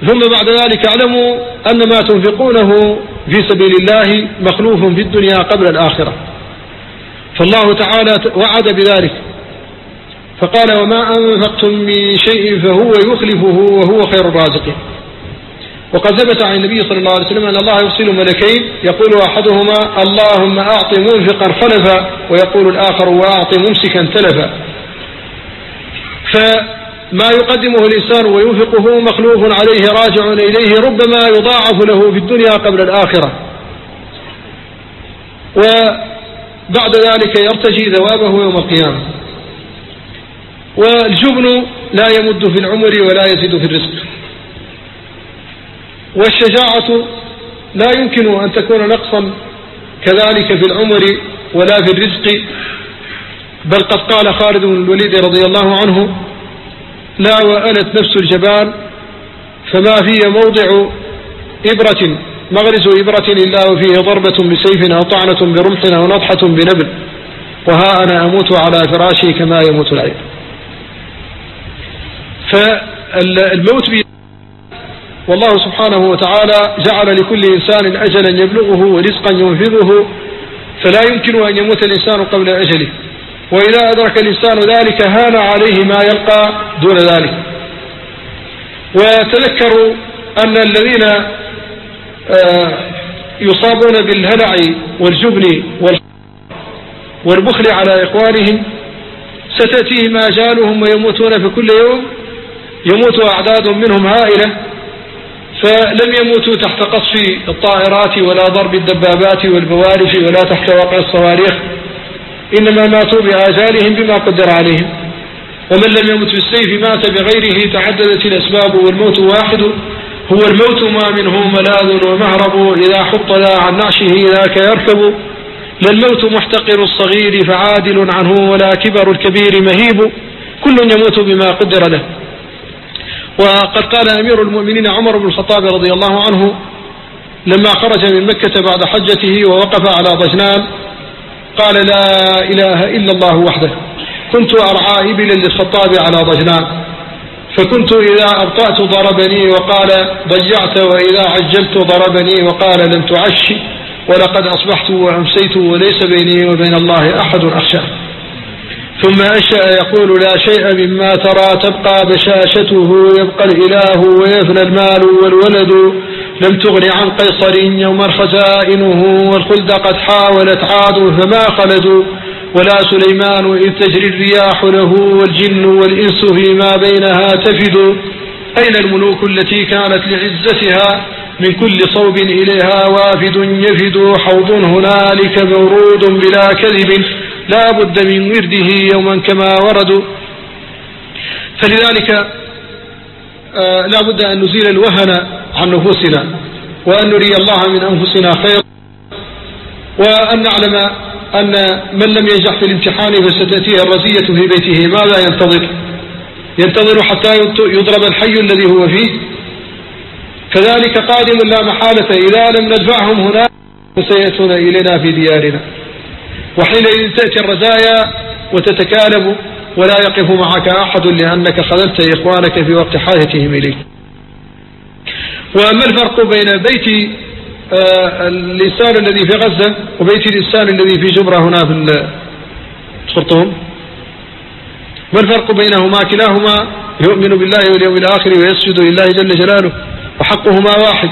ثم بعد ذلك اعلموا أن ما تنفقونه في سبيل الله مخلوف في الدنيا قبل الآخرة. فالله تعالى وعد بذلك فقال وما أنفقتم من شيء فهو يخلفه وهو خير الرازقين. وقد ثبت عن النبي صلى الله عليه وسلم أن الله يرسل ملكين يقول أحدهما اللهم أعط منفقا خلفا ويقول الآخر وأعط ممسكا تلفا. فما يقدمه الإنسان وينفقه مخلوف عليه راجع إليه ربما يضاعف له في الدنيا قبل الآخرة، وبعد ذلك يرتجي ثوابه يوم القيامة. والجبن لا يمد في العمر ولا يزيد في الرزق. والشجاعة لا يمكن أن تكون نقصا كذلك في العمر ولا في الرزق، بل قد قال خالد بن الوليد رضي الله عنه لا وألت نفس الجبال فما فيه موضع إبرة مغرز إبرة إلا وفيه ضربة بسيف أو طعنة برمح أو نضحة بنبل، وها أنا أموت على فراشي كما يموت العير. فالموت والله سبحانه وتعالى جعل لكل إنسان أجلا يبلغه ورزقا ينفذه، فلا يمكن أن يموت الإنسان قبل أجله، وإذا أدرك الإنسان ذلك هان عليه ما يلقى دون ذلك. وتذكروا أن الذين يصابون بالهلع والجبن والبخل على إخوانهم ستأتيهم آجالهم ويموتون في كل يوم يموت أعداد منهم هائلة، فلم يموتوا تحت قصف الطائرات ولا ضرب الدبابات والبوارج ولا تحت وقع الصواريخ، إنما ماتوا بآجالهم بما قدر عليهم. ومن لم يمت بالسيف مات بغيره، تعددت الأسباب والموت واحد هو الموت ما منه ملاذ ومهرب، إذا حط ذا عن نعشه ذاك يركب، لا الموت محتقر الصغير فعادل عنه ولا كبر الكبير مهيب، كل يموت بما قدر له. وقد قال أمير المؤمنين عمر بن الخطاب رضي الله عنه لما خرج من مكة بعد حجته ووقف على ضجنان قال لا إله إلا الله وحده، كنت أرعى إبلا للخطاب على ضجنان، فكنت إذا أبطأت ضربني وقال ضيعت، وإذا عجلت ضربني وقال لم تعش، ولقد أصبحت وأمسيت وليس بيني وبين الله أحد أخشاه. ثم أنشأ يقول لا شيء مما ترى تبقى بشاشته، يبقى الإله ويفنى المال والولد، لم تغن عن قيصر يوما خزائنه، والخلد قد حاولت عاد فما خلدوا، ولا سليمان إذ تجري الرياح له، والجن والإنس فيما بينها تفد، أين الملوك التي كانت لعزتها، من كل صوب إليها وافد يفد، حوض هنالك مورود بلا كذب، لا بد من ورده يوما كما وردوا. فلذلك لا بد أن نزيل الوهن عن نفوسنا، وأن نري الله من أنفسنا خير، وأن نعلم أن من لم ينجح في الامتحان فستأتيه الرزية في بيته، ماذا ينتظر حتى يضرب الحي الذي هو فيه؟ كذلك قادم لا محالة، إذا لم ندفعهم هنا فسيأتون إلينا في ديارنا، وحينئذ تأتي الرزايا وتتكالب ولا يقف معك أحد لأنك خذلت إخوانك في وقت حاجتهم إليك. وما الفرق بين بيت الإنسان الذي في غزة وبيت الإنسان الذي في جبرة هنا في الخرطوم؟ ما الفرق بينهما؟ كلاهما يؤمن بالله واليوم الآخر ويسجد لله جل جلاله، وحقهما واحد.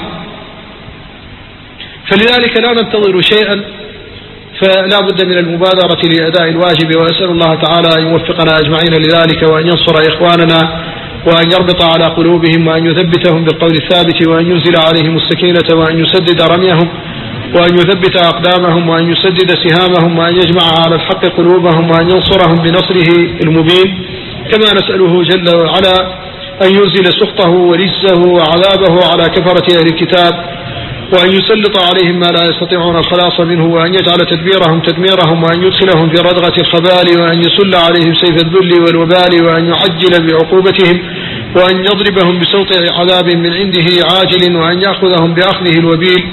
فلذلك لا ننتظر شيئا، فلا بد من المبادرة لأداء الواجب، وأسأل الله تعالى أن يوفقنا أجمعين لذلك، وأن ينصر إخواننا، وأن يربط على قلوبهم، وأن يثبتهم بالقول الثابت، وأن ينزل عليهم السكينة، وأن يسدد رميهم، وأن يثبت أقدامهم، وأن يسدد سهامهم، وأن يجمع على الحق قلوبهم، وأن ينصرهم بنصره المبين. كما نسأله جل وعلا أن ينزل سخطه ورجزه وعذابه على كفرة أهل الكتاب، وأن يسلط عليهم ما لا يستطيعون الخلاص منه، وأن يجعل تدبيرهم تدميرهم، وأن يدخلهم في ردغة الخبال، وأن يسل عليهم سيف الذل والوبال، وأن يعجل بعقوبتهم، وأن يضربهم بسوط عذاب من عنده عاجل، وأن يأخذهم بأخذه الوبيل،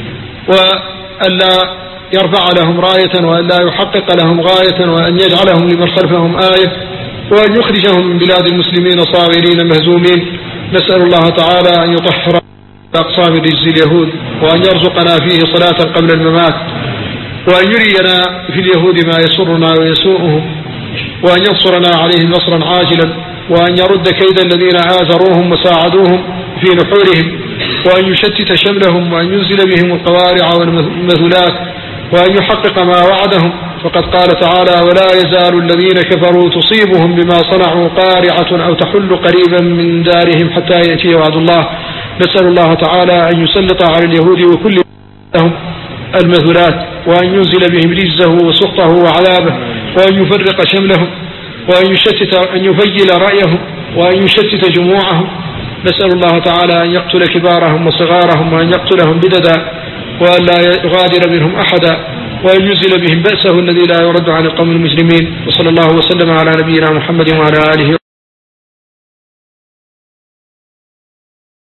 وألا يرفع لهم راية، وألا يحقق لهم غاية، وأن يجعلهم لمن خلفهم آية، وأن يخرجهم من بلاد المسلمين صاغرين مهزومين، نسأل الله تعالى أن يطهر أقصام رجز اليهود، وأن يرزقنا فيه صلاة قبل الممات، وأن يرينا في اليهود ما يسرنا ويسوءهم، وأن ينصرنا عليهم نصرا عاجلا، وأن يرد كيد الذين آزروهم وساعدوهم في نحورهم، وأن يشتت شملهم، وأن ينزل بهم القوارع والمذلات، وأن يحقق ما وعدهم. فقد قال تعالى: ولا يزال الذين كفروا تصيبهم بما صنعوا قارعة أو تحل قريبا من دارهم حتى يأتي وعد الله. نسأل الله تعالى أن يسلط على اليهود وكل لهم المذلات، وأن ينزل بهم رجزه وسخطه وعذابه، وأن يفرق شملهم، وأن يفيل رأيهم، وأن يشتت جموعهم. نسأل الله تعالى أن يقتل كبارهم وصغارهم، وأن يقتلهم بددا، وأن لا يغادر منهم أحدا، وأن ينزل بهم بأسه الذي لا يرد عن القوم المجرمين. وصلى الله وسلم على نبينا محمد وعلى آله